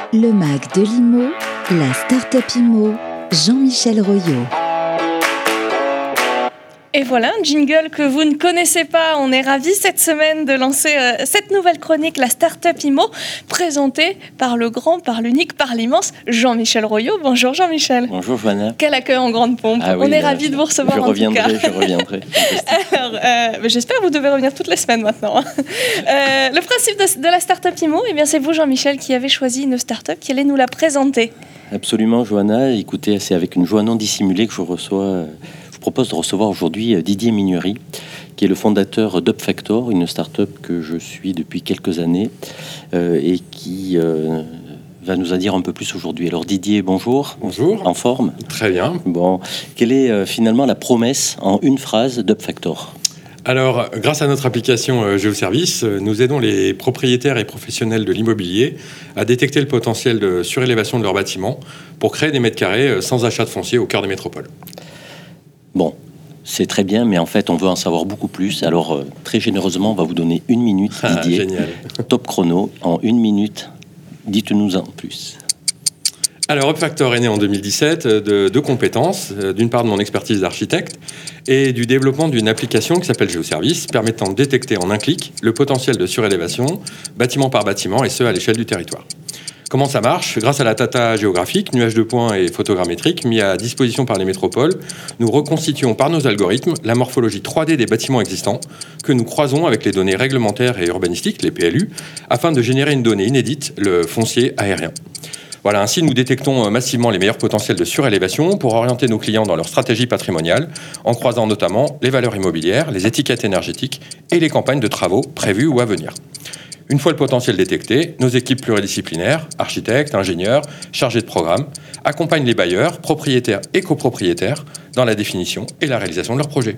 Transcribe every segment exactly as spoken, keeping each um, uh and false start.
Le Mag de l'I M O, la Start-up I M O, Jean-Michel Royot. Et voilà, un jingle que vous ne connaissez pas. On est ravis cette semaine de lancer euh, cette nouvelle chronique, la Start-up I M O, présentée par le grand, par l'unique, par l'immense Jean-Michel Royot. Bonjour Jean-Michel. Bonjour Joanna. Quel accueil en grande pompe. Ah oui, On est euh, ravis de vous recevoir je en reviendrai, tout cas. Je reviendrai, Alors, euh, j'espère que vous devez revenir toutes les semaines maintenant. euh, le principe de, de la Start-up I M O, eh bien, c'est vous Jean-Michel qui avez choisi une start-up qui allait nous la présenter. Absolument Joanna. Écoutez, c'est avec une joie non dissimulée que je reçois... Je propose de recevoir aujourd'hui Didier Mignery, qui est le fondateur d'UpFactor, une start-up que je suis depuis quelques années euh, et qui euh, va nous en dire un peu plus aujourd'hui. Alors Didier, bonjour. Bonjour. En forme ? Très bien. Bon, quelle est euh, finalement la promesse en une phrase d'UpFactor ? Alors, grâce à notre application euh, GeoService, euh, nous aidons les propriétaires et professionnels de l'immobilier à détecter le potentiel de surélévation de leurs bâtiments pour créer des mètres carrés euh, sans achat de foncier au cœur des métropoles. Bon, c'est très bien, mais en fait, on veut en savoir beaucoup plus. Alors, euh, très généreusement, on va vous donner une minute, Didier. Ah, génial. Top chrono. En une minute, dites-nous en plus. Alors, UpFactor est né en deux mille dix-sept de deux compétences. D'une part, de mon expertise d'architecte et du développement d'une application qui s'appelle GeoService, permettant de détecter en un clic le potentiel de surélévation, bâtiment par bâtiment, et ce, à l'échelle du territoire. Comment ça marche ? Grâce à la data géographique, nuages de points et photogrammétriques mis à disposition par les métropoles, nous reconstituons par nos algorithmes la morphologie trois D des bâtiments existants que nous croisons avec les données réglementaires et urbanistiques, les P L U, afin de générer une donnée inédite, le foncier aérien. Voilà, ainsi nous détectons massivement les meilleurs potentiels de surélévation pour orienter nos clients dans leur stratégie patrimoniale, en croisant notamment les valeurs immobilières, les étiquettes énergétiques et les campagnes de travaux prévues ou à venir. Une fois le potentiel détecté, nos équipes pluridisciplinaires, architectes, ingénieurs, chargés de programme, accompagnent les bailleurs, propriétaires et copropriétaires dans la définition et la réalisation de leurs projets.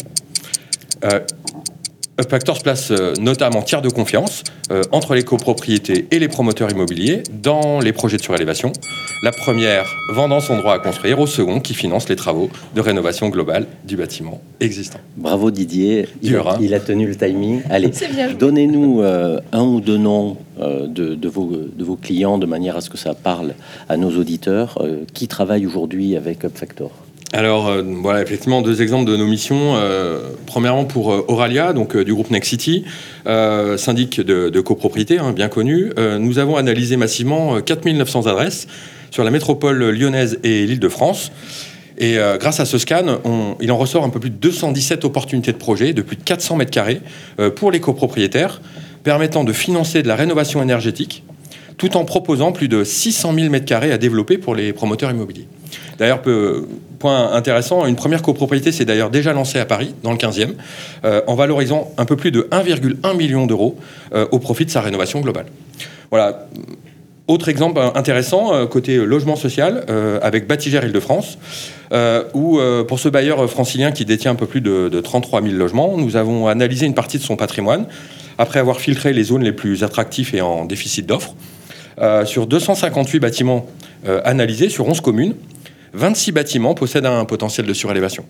Euh, UpFactor se place euh, notamment tiers de confiance euh, entre les copropriétés et les promoteurs immobiliers dans les projets de surélévation. La première vendant son droit à construire, au second qui finance les travaux de rénovation globale du bâtiment existant. Bravo Didier, il a, il a tenu le timing. Allez, donnez-nous euh, un ou deux noms euh, de, de, vos, de vos clients de manière à ce que ça parle à nos auditeurs euh, qui travaillent aujourd'hui avec UpFactor. Alors, euh, voilà, effectivement, deux exemples de nos missions. Euh, premièrement, pour euh, Auralia, donc euh, du groupe Nexity, euh, syndic de, de copropriété, hein, bien connu. Euh, nous avons analysé massivement euh, quatre mille neuf cents adresses sur la métropole lyonnaise et l'Île-de-France. Et euh, grâce à ce scan, on, il en ressort un peu plus de deux cent dix-sept opportunités de projets de plus de quatre cents mètres carrés euh, pour les copropriétaires, permettant de financer de la rénovation énergétique, tout en proposant plus de six cent mille mètres carrés à développer pour les promoteurs immobiliers. D'ailleurs, peu, point intéressant, une première copropriété s'est d'ailleurs déjà lancée à Paris, dans le quinzième, euh, en valorisant un peu plus de un virgule un million d'euros euh, au profit de sa rénovation globale. Voilà. Autre exemple intéressant, euh, côté logement social, euh, avec Bâtigère Île-de-France, euh, où euh, pour ce bailleur francilien qui détient un peu plus de, de trente-trois mille logements, nous avons analysé une partie de son patrimoine, après avoir filtré les zones les plus attractives et en déficit d'offres. Euh, sur deux cent cinquante-huit bâtiments euh, analysés sur onze communes, vingt-six bâtiments possèdent un potentiel de surélévation,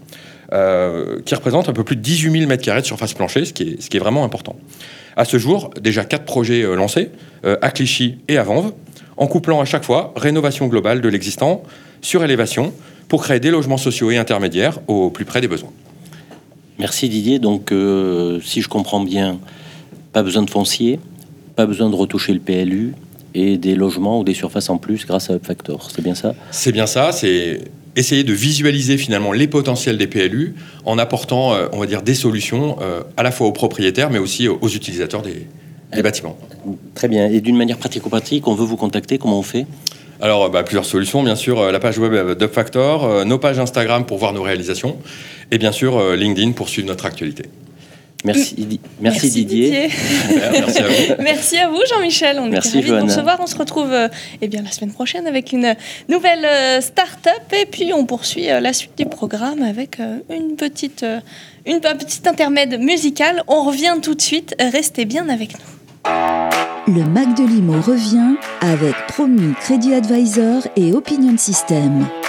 euh, qui représente un peu plus de dix-huit mille mètres carrés de surface plancher, ce qui est, ce qui est vraiment important. À ce jour, déjà quatre projets euh, lancés, euh, à Clichy et à Vanves, en couplant à chaque fois rénovation globale de l'existant, surélévation, pour créer des logements sociaux et intermédiaires au plus près des besoins. Merci Didier. Donc, euh, si je comprends bien, pas besoin de foncier, pas besoin de retoucher le P L U, et des logements ou des surfaces en plus grâce à UpFactor. C'est bien ça ? C'est bien ça. C'est essayer de visualiser finalement les potentiels des P L U en apportant, euh, on va dire, des solutions euh, à la fois aux propriétaires, mais aussi aux utilisateurs des, des euh, bâtiments. Très bien. Et d'une manière pratico-pratique, on veut vous contacter, comment on fait ? Alors, bah, plusieurs solutions, bien sûr. La page web d'UpFactor, euh, nos pages Instagram pour voir nos réalisations, et bien sûr euh, LinkedIn pour suivre notre actualité. Merci, merci, merci Didier. Didier. Merci à vous. Merci à vous Jean-Michel. On merci, est ravis Joanna. de vous recevoir. On se retrouve euh, eh bien, la semaine prochaine avec une nouvelle euh, start-up. Et puis on poursuit euh, la suite du programme avec euh, une petite, euh, une, un petit intermède musical. On revient tout de suite. Restez bien avec nous. Le Mag de l'I M O revient avec Promu Crédit Advisor et Opinion System.